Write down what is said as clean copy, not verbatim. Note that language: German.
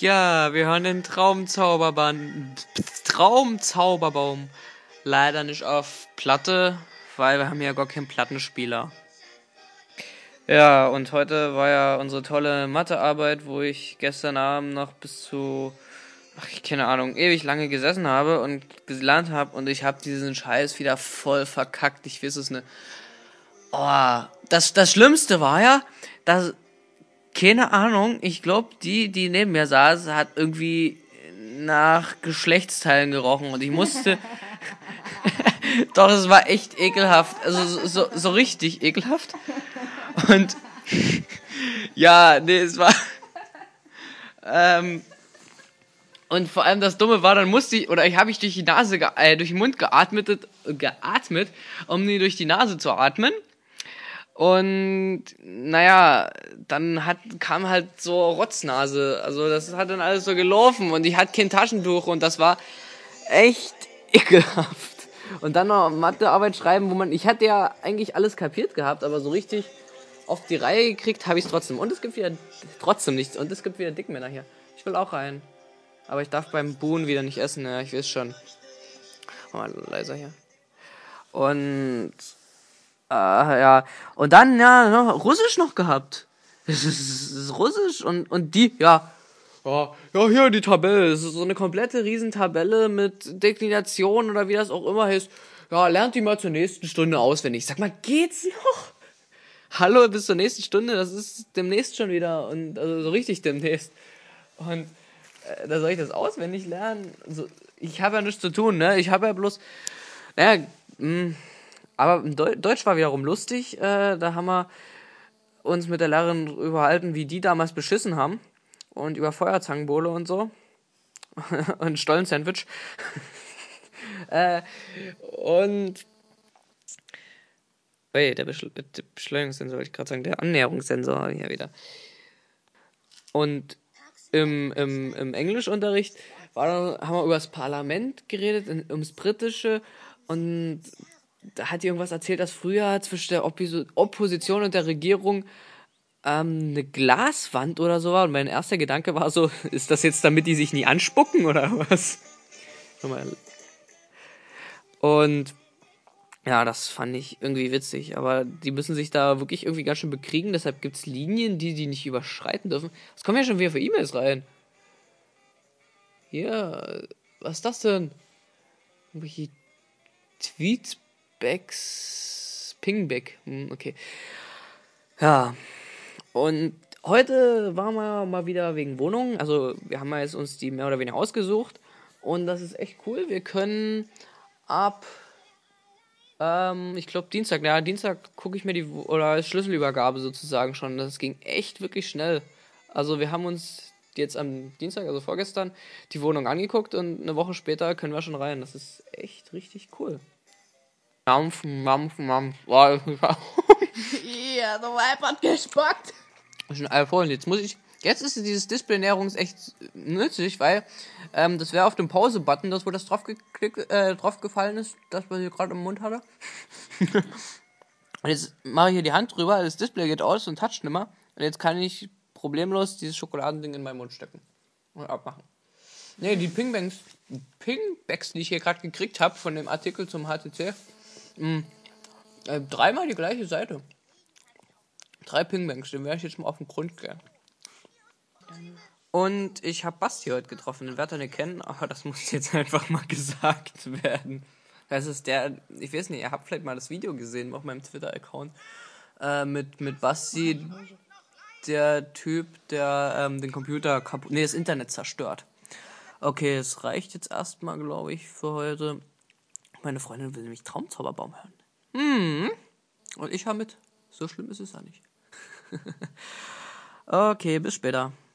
Ja, wir hören den Traumzauberbaum. Leider nicht auf Platte, weil wir haben ja gar keinen Plattenspieler. Ja, und heute war ja unsere tolle Mathearbeit, wo ich gestern Abend noch bis zu, keine Ahnung, ewig lange gesessen habe und gelernt habe und ich habe diesen Scheiß wieder voll verkackt. Ich weiß es nicht. Oh, das Schlimmste war ja, dass, keine Ahnung, ich glaube, die neben mir saß, hat irgendwie nach Geschlechtsteilen gerochen und ich musste, doch, es war echt ekelhaft, also so richtig ekelhaft und ja, nee, es war, und vor allem das Dumme war, dann musste ich, oder habe ich durch die Nase, durch den Mund geatmet, um nie durch die Nase zu atmen. Und naja, dann kam halt so Rotznase. Also das hat dann alles so gelaufen und ich hatte kein Taschentuch und das war echt ekelhaft. Und dann noch Mathearbeit schreiben, ich hatte ja eigentlich alles kapiert gehabt, aber so richtig auf die Reihe gekriegt habe ich es trotzdem. Und es gibt wieder trotzdem nichts. Und es gibt wieder Dickmänner hier. Ich will auch rein. Aber ich darf beim Buhn wieder nicht essen, ja, ich weiß schon. Mal leiser hier. Und ja. Und dann, ja, noch Russisch noch gehabt. Das ist Russisch und die, ja. Ja, hier die Tabelle. Das ist so eine komplette Riesentabelle mit Deklination oder wie das auch immer heißt. Ja, lernt die mal zur nächsten Stunde auswendig. Sag mal, geht's noch? Hallo, bis zur nächsten Stunde, das ist demnächst schon wieder und also so richtig demnächst. Und da soll ich das auswendig lernen? Also, ich habe ja nichts zu tun, ne? Ich habe ja bloß, naja, aber Deutsch war wiederum lustig. Da haben wir uns mit der Lehrerin überhalten, wie die damals beschissen haben. Und über Feuerzangenbowle und so. Und Stollensandwich. Und der Beschleunigungssensor, wollte ich gerade sagen, der Annäherungssensor hier wieder. Und im Englischunterricht haben wir über das Parlament geredet, ums Britische. Und da hat die irgendwas erzählt, dass früher zwischen der Opposition und der Regierung eine Glaswand oder so war. Und mein erster Gedanke war so, ist das jetzt, damit die sich nie anspucken oder was? Und ja, das fand ich irgendwie witzig. Aber die müssen sich da wirklich irgendwie ganz schön bekriegen. Deshalb gibt es Linien, die nicht überschreiten dürfen. Es kommen ja schon wieder für E-Mails rein. Hier, was ist das denn? Irgendwelche Tweetbacks, Pingback. Okay. Ja. Und heute waren wir mal wieder wegen Wohnungen. Also wir haben ja jetzt uns die mehr oder weniger ausgesucht. Und das ist echt cool. Wir können ab, ich glaube Dienstag, ja, Dienstag gucke ich mir oder Schlüsselübergabe sozusagen schon. Das ging echt wirklich schnell. Also wir haben uns jetzt am Dienstag, also vorgestern, die Wohnung angeguckt und eine Woche später können wir schon rein. Das ist echt richtig cool. Mampf. Ja, der Weib hat gespackt. Schon iPhone. Jetzt ist dieses Display-Näherung echt nützlich, weil das wäre auf dem Pause-Button, das wo das drauf gefallen ist, das was ich gerade im Mund hatte. Und jetzt mache ich hier die Hand drüber, das Display geht aus und toucht nimmer. Und jetzt kann ich problemlos dieses Schokoladending in meinen Mund stecken und abmachen. Ne, die Pingbacks, die ich hier gerade gekriegt habe von dem Artikel zum HTC, dreimal die gleiche Seite. 3 Pingbanks, den werde ich jetzt mal auf den Grund gehen. Und ich habe Basti heute getroffen, den werdet ihr nicht kennen, aber das muss jetzt einfach mal gesagt werden. Das ist ich weiß nicht, ihr habt vielleicht mal das Video gesehen auf meinem Twitter-Account mit Basti, der Typ, der den Computer das Internet zerstört. Okay, es reicht jetzt erstmal, glaube ich, für heute. Meine Freundin will nämlich Traumzauberbaum hören. Und ich höre mit. So schlimm ist es ja nicht. Okay, bis später.